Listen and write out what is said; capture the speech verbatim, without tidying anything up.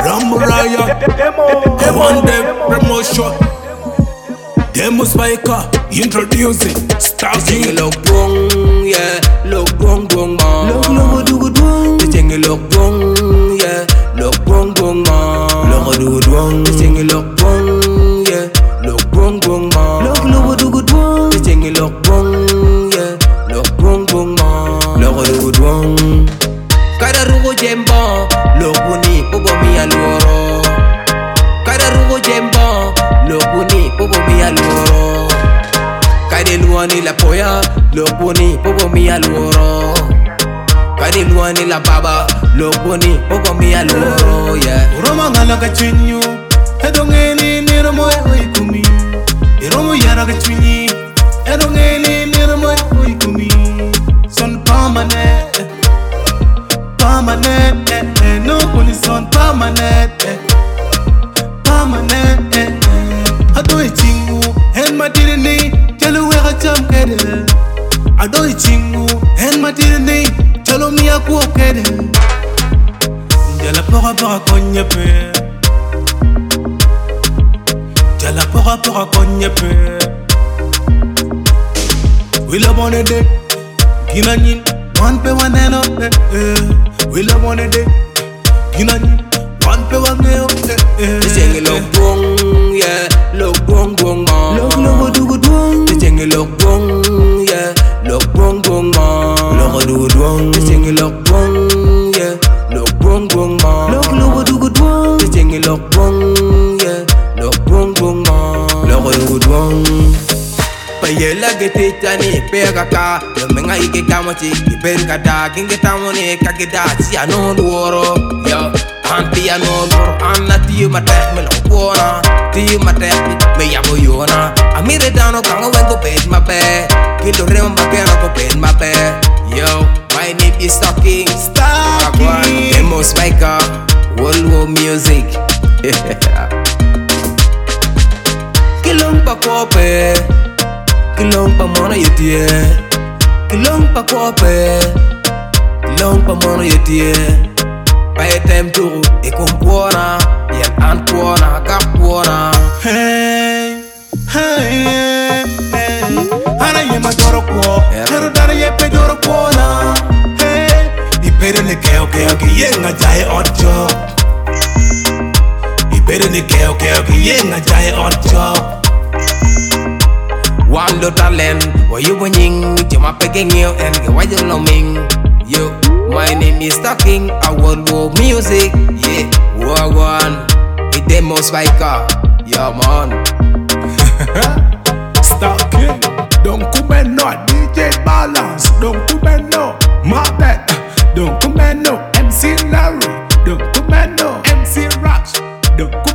Ramburaya, one day promotion. Demo Spiker, introducing Star King. Look wrong, yeah, look wrong, wrong, man. Look, look, do good wrong. The thing you look wrong, yeah, look wrong, wrong, man. Look, do good wrong. The thing you look wrong, yeah, look wrong, wrong, man. Look, look, do good wrong. The thing you look wrong, yeah, look wrong, wrong, man. Look, do good wrong. Kada rugo jembo, look wuni, pogo mi aloro. Kada rugo jembo, look wuni, pogo mi aloro. Kade luani la poya, look wuni, pogo mi aloro. Kade luani la baba, look wuni, pogo mi aloro, yeah. Roma ngala ka chinyu, edongeni ni romo oikumi. Iromo yara ka chinyi, edongeni ni romo oikumi. Son permanent, permanent, eh, eh. No police on permanent, eh. Permanent, eh, eh. Adoi chingu, hen matirni, chalo wega cham kede. Adoi chingu, hen matirni, chalo miya kuo kede. Jala pora pora konye pe, jala pora pora konye pe. Wila bone de, gina nyin, one pe one eno, eh eh. Wila bone de, gina nyin, one pe one eno, eh eh. The thing you look wrong, yeah, look wrong, wrong, man. Look, look, do good wrong. The thing you look wrong, yeah, look wrong, wrong, man. Look, do good wrong. The thing you look wrong, yeah, look wrong, wrong, man. Look, look, do good wrong. The thing you look wrong, yeah, look wrong, wrong, man. Look, do good wrong. Paye la gete tani pega ka, yo menga ike kamati iperka da, kinge tamone kageda si ano duoro, yo. Anti ano duoro, anna ti matek me lo buona, ti matek me yabo yona. Amire dano kanga wengo bed ma be, kilo remba kena ko bed ma be. Yo, my name is Star King, Star King. Demo Spiker, World War Music. Kilong pa kope, kilong pa mona yetie, kilong pa kope, kilong pa mona yetie. Pay time to e compona, yet antuona, capuona. Hey, hey, hey. Ana ye madoro ko, pero dara ye pe doro ko na. Hey, ipere ne keo keo ki ye nga jaye ocho. Ipere ne keo keo ki ye nga jaye ocho. One lo talent, wa you winning, jama pegging you and get why you ming. Yo, my name is Star King, I World War Music, yeah, war one, it Demo Spiker, yeah man. Star King, don't come and no D J Balance, don't come and no Mabet, don't come and no M C Larry, don't come and no M C Rush, don't come